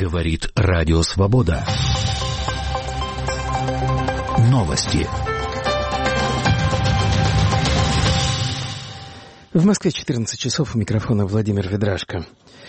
Говорит Радио Свобода. Новости. В Москве 14 часов, у микрофона Владимир Ведрашко.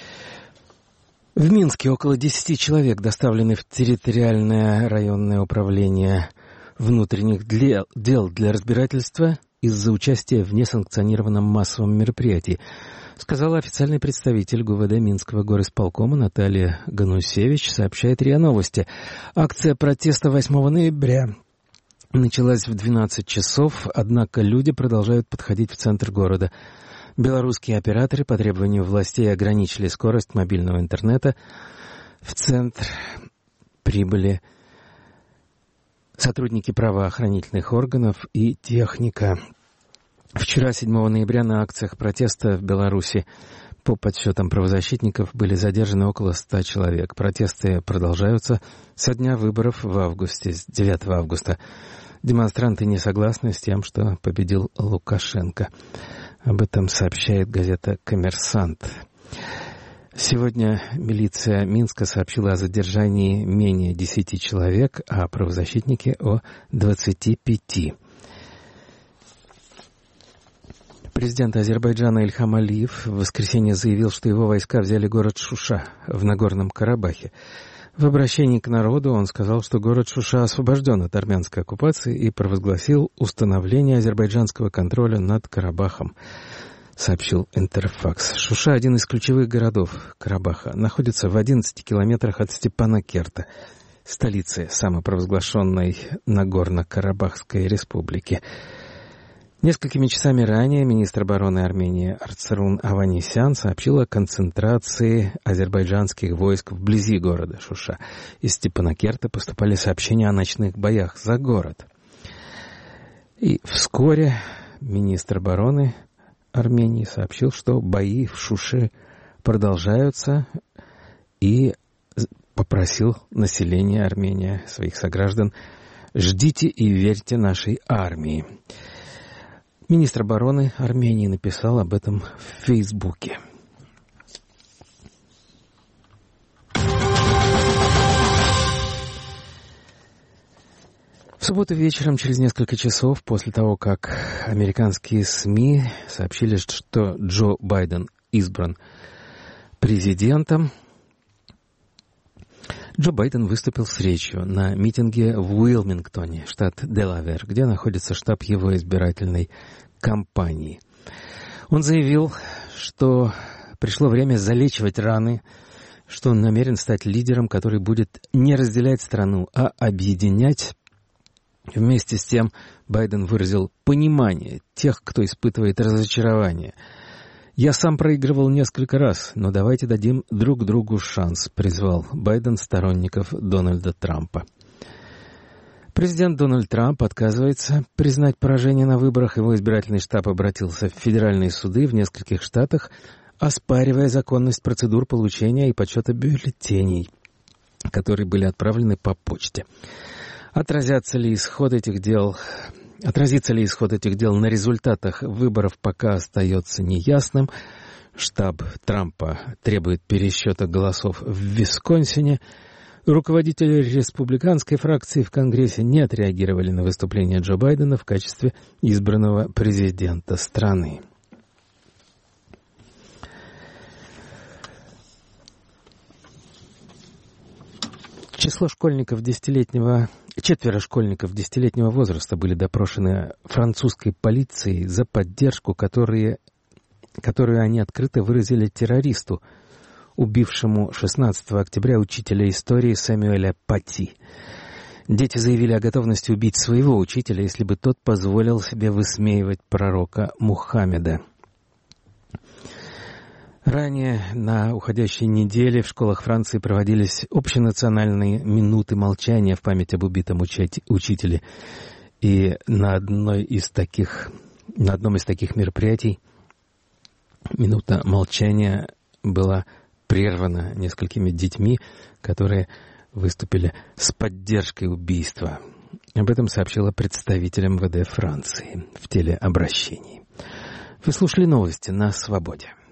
В Минске около 10 человек доставлены в территориальное районное управление внутренних дел для разбирательства из-за участия в несанкционированном массовом мероприятии, сказала официальный представитель ГУВД Минского горисполкома Наталья Ганусевич, сообщает РИА Новости. Акция протеста 8 ноября началась в 12 часов, однако люди продолжают подходить в центр города. Белорусские операторы по требованию властей ограничили скорость мобильного интернета. В центр прибыли сотрудники правоохранительных органов и техника. Вчера, 7 ноября, на акциях протеста в Беларуси по подсчетам правозащитников были задержаны около 100 человек. Протесты продолжаются со дня выборов в августе, с 9 августа. Демонстранты не согласны с тем, что победил Лукашенко. Об этом сообщает газета «Коммерсант». Сегодня милиция Минска сообщила о задержании менее 10 человек, а правозащитники о 25. Президент Азербайджана Ильхам Алиев в воскресенье заявил, что его войска взяли город Шуша в Нагорном Карабахе. В обращении к народу он сказал, что город Шуша освобожден от армянской оккупации и провозгласил установление азербайджанского контроля над Карабахом, сообщил Интерфакс. Шуша, один из ключевых городов Карабаха, находится в 11 километрах от Степанакерта, столицы самопровозглашенной Нагорно-Карабахской республики. Несколькими часами ранее министр обороны Армении Арцрун Аванесян сообщил о концентрации азербайджанских войск вблизи города Шуша. Из Степанакерта поступали сообщения о ночных боях за город. И вскоре министр обороны Армении сообщил, что бои в Шуше продолжаются, и попросил население Армении, своих сограждан: «Ждите и верьте нашей армии». Министр обороны Армении написал об этом в Фейсбуке. В субботу вечером, через несколько часов после того, как американские СМИ сообщили, что Джо Байден избран президентом, Джо Байден выступил с речью на митинге в Уилмингтоне, штат Делавэр, где находится штаб его избирательной кампании. Он заявил, что пришло время залечивать раны, что он намерен стать лидером, который будет не разделять страну, а объединять. Вместе с тем Байден выразил понимание тех, кто испытывает разочарование. «Я сам проигрывал несколько раз, но давайте дадим друг другу шанс», призвал Байден сторонников Дональда Трампа. Президент Дональд Трамп отказывается признать поражение на выборах. Его избирательный штаб обратился в федеральные суды в нескольких штатах, оспаривая законность процедур получения и подсчета бюллетеней, которые были отправлены по почте. Отразится ли исход этих дел на результатах выборов, пока остается неясным. Штаб Трампа требует пересчета голосов в Висконсине. Руководители республиканской фракции в Конгрессе не отреагировали на выступление Джо Байдена в качестве избранного президента страны. Четверо школьников 10-летнего возраста были допрошены французской полицией за поддержку, которую они открыто выразили террористу, убившему 16 октября учителя истории Сэмюэля Пати. Дети заявили о готовности убить своего учителя, если бы тот позволил себе высмеивать пророка Мухаммеда. Ранее на уходящей неделе в школах Франции проводились общенациональные минуты молчания в память об убитом учителе. И на одном из таких мероприятий минута молчания была прервана несколькими детьми, которые выступили с поддержкой убийства. Об этом сообщила представитель МВД Франции в телеобращении. Вы слушали новости на «Свободе».